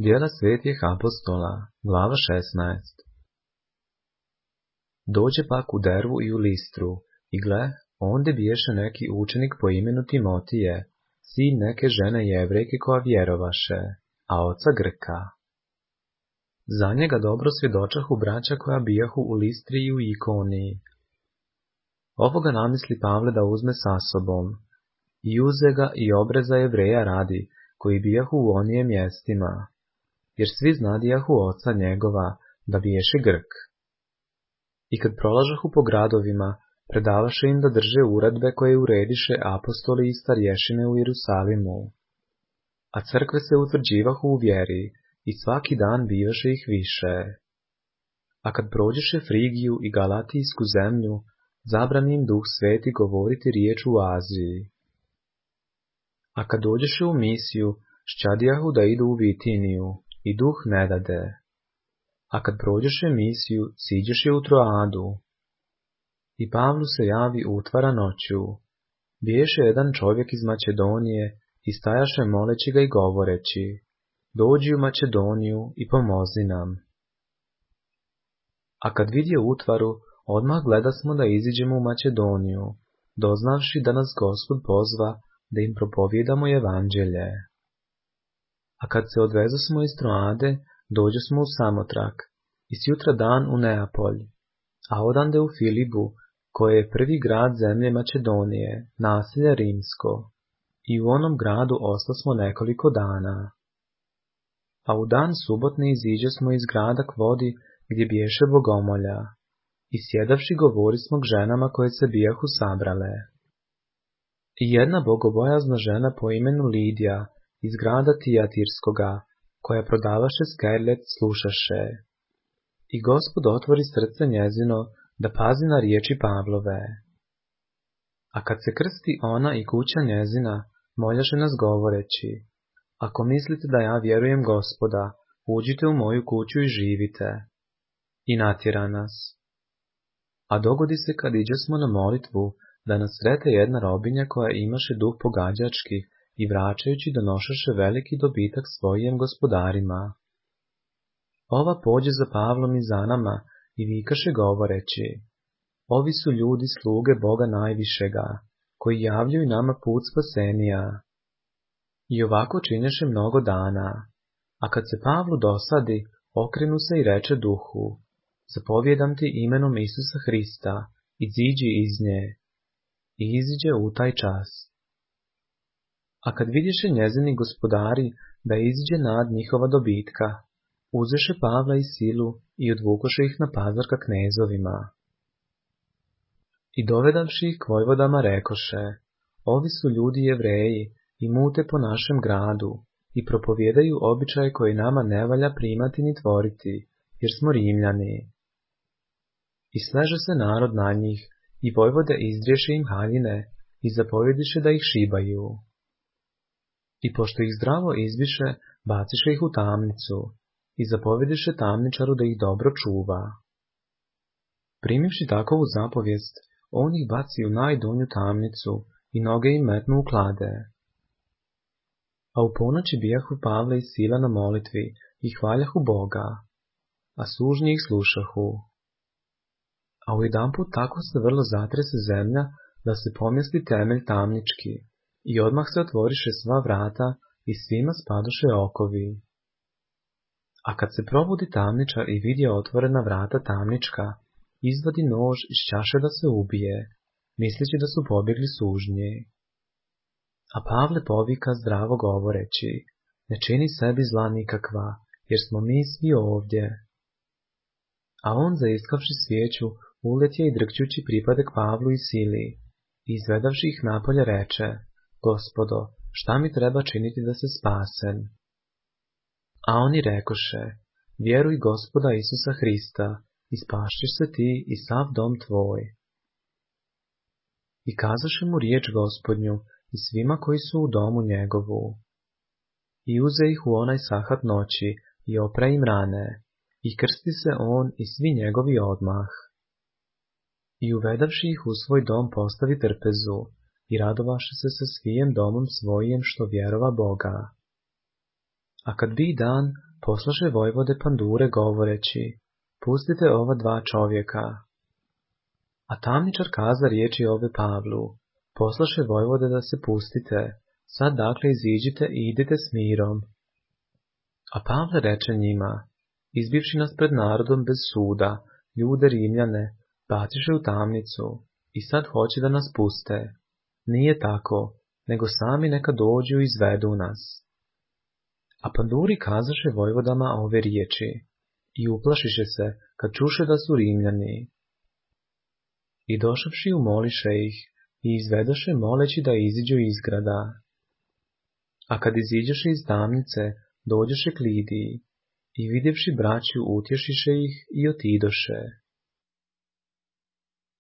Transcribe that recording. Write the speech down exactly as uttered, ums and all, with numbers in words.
Djela svetih apostola, glava šesnaest. Dođe pak u Dervu i u Listru, i gle, onde biješe neki učenik po imenu Timotije, sin neke žene Jevrejke koja vjerovaše, a oca Grka. Za njega dobro svjedočahu braća koja bijahu u Listri i u Ikoniji. Ovoga namisli Pavle da uzme sa sobom, i uze ga i obreza Jevreja radi, koji bijahu u onije mjestima, jer svi znadijahu oca njegova, da biješe Grk. I kad prolažahu po gradovima, predavaše im da drže uredbe koje urediše apostoli i starješine u Jerusalimu. A crkve se utvrđivahu u vjeri, i svaki dan bivaše ih više. A kad prođeše Frigiju i Galatijsku zemlju, zabrani im Duh Sveti govoriti riječ u Aziji. A kad dođeše u Misiju, šćadijahu da idu u Vitiniju, i Duh ne dade. A kad prođeše Misiju, siđeše u Troadu. I Pavlu se javi utvara noću. Biješe jedan čovjek iz Makedonije i stajaše moleći ga i govoreći: dođi u Makedoniju i pomozi nam. A kad vidje utvaru, odmah gledasmo da iziđemo u Makedoniju, doznavši da nas Gospod pozva da im propovijedamo evanđelje. A kad se odvezosmo iz Troade, dođosmo u Samotrak i sjutra dan u Neapolj, a odande u Filibu, koje je prvi grad zemlje Makedonije, naselje rimsko, i u onom gradu ostasmo nekoliko dana. A u dan subotni iziđesmo iz grada k vodi, gdje biješe bogomolja, i sjedavši govorismo k ženama koje se bijahu sabrale. I jedna bogobojazna žena po imenu Lidija, iz grada Tijatirskoga, koja prodavaše skerljet, slušaše. I Gospod otvori srce njezino, da pazi na riječi Pavlove. A kad se krsti ona i kuća njezina, moljaše nas govoreći: ako mislite da ja vjerujem Gospoda, uđite u moju kuću i živite. I natjera nas. A dogodi se kad iđesmo na molitvu, da nas srete jedna robinja koja imaše duh pogađački i vraćajući donošaše veliki dobitak svojim gospodarima. Ova pođe za Pavlom i za nama i vikaše govoreći: ovi su ljudi sluge Boga najvišega, koji javljaju nama put spasenija. I ovako činješe mnogo dana, a kad se Pavlu dosadi, okrenu se i reče duhu: zapovjedam ti imenom Isusa Hrista, iziđi iz nje. I iziđe u taj čas. A kad vidješe njezini gospodari da iziđe nad njihova dobitka, uzeše Pavla i Silu i odvukoše ih na pazar ka knezovima. I dovedavši ih k vojvodama rekoše: ovi su ljudi Jevreji i mute po našem gradu i propovijedaju običaje koje nama ne valja primati ni tvoriti, jer smo Rimljani. I sleže se narod na njih, i vojvode izdriješe im haljine i zapovjediše da ih šibaju. I pošto ih zdravo izbiše, baciše ih u tamnicu i zapovjediše tamničaru da ih dobro čuva. Primivši takovu zapovijest, on ih baci u najdonju tamnicu i noge im metnu u klade. A u ponoći bijahu Pavle i Sila na molitvi i hvaljahu Boga, a sužnji ih slušahu. A ujedanput tako se vrlo zatrese zemlja, da se pomjesti temelj tamnički, i odmah se otvoriše sva vrata i svima spadoše okovi. A kad se probudi tamničar i vidje otvorena vrata tamnička, izvadi nož iz čaše da se ubije, misleći da su pobjegli sužnji. A Pavle povika zdravo govoreći: ne čini sebi zla nikakva, jer smo mi svi ovdje. A on, zaiskavši svijeću, uletje i drkćući pripade k Pavlu i Sili, i izvedavši ih napolje reče: Gospodo, šta mi treba činiti da se spasem? A oni rekoše: vjeruj Gospoda Isusa Hrista, i spašćeš se ti i sav dom tvoj. I kazaše mu riječ Gospodnju i svima koji su u domu njegovu. I uze ih u onaj sahat noći i opre im rane, i krsti se on i svi njegovi odmah. I uvedavši ih u svoj dom postavi trpezu, i radovaše se sa svijem domom svojim što vjerova Boga. A kad bi dan, poslaše vojvode Pandure govoreći, pustite ova dva čovjeka. A tamničar kaza riječi ove Pavlu, poslaše vojvode da se pustite, sad dakle iziđite i idite s mirom. A Pavle reče njima, izbivši nas pred narodom bez suda, ljude Rimljane, baciše u tamnicu i sad hoće da nas puste. Nije tako, nego sami neka dođu i izvedu nas. A Panduri kazaše vojvodama ove riječi i uplašiše se kad čuše da su Rimljani. I došavši umoliše ih i izvedoše moleći da iziđu iz grada. A kad iziđeše iz tamnice, dođeše k Lidiji i vidjevši braću utješiše ih i otidoše.